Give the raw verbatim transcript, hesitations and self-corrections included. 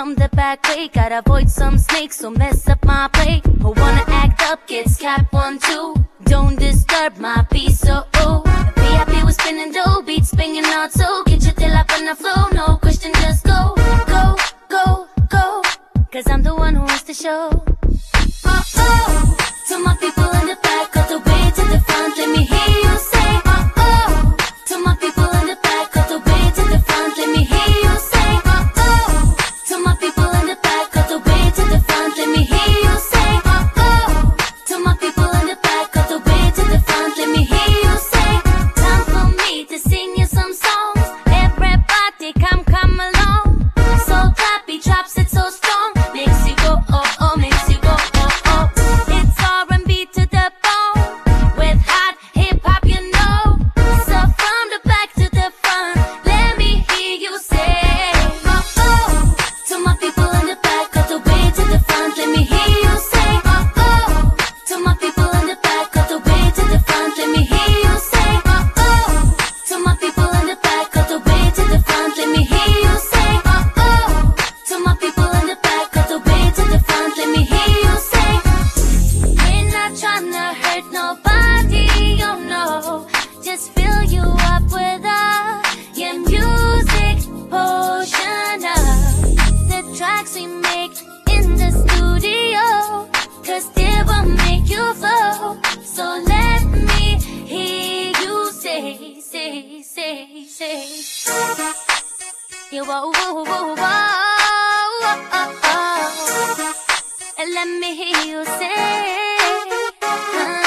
from the back way. Gotta avoid some snakes, so mess up my play. Who wanna act up, gets capped one, two. Don't disturb my peace, so oh. V I P was spinning dough, beats spinning out, so get your tail up on the flow. No question, just go, go, go, go. Cause I'm the one who wants the show. Oh, oh. To my people in the back, cut the way to the front, let me hear you say, oh, oh. To my people in the back, cut the way to the front, let me hear you say, oh, oh. To my people in the back, cut the way to the front, let me hear you say, oh, oh. To my people in the back, cut the way to the front, let me hear you say. Time for me to sing you some songs. Everybody come, come along. So clappy, drops it so strong. Makes you go, oh, oh, makes you go, oh, oh. It's R and B to the bone. With hot hip-hop, you know. So from the back to the front, let me hear you say, oh, oh. To my people in the back, cut the way to the front, let me hear you say, oh, oh. To my people in the back, cut the way to the front, let me hear you say, oh, oh. To my people in the back, cut the way to the front, let me hear you say, oh, oh. To my people in the back, cut the way to the front, let me hear you say. We're not tryna hurt nobody, oh no. Just fill you up with our your music potion of the tracks we make in the studio. Cause they will make you flow. So let me hear you say, say, say, say. Yeah, whoa, whoa, whoa, whoa, oh, oh, oh. And let me hear you say, uh,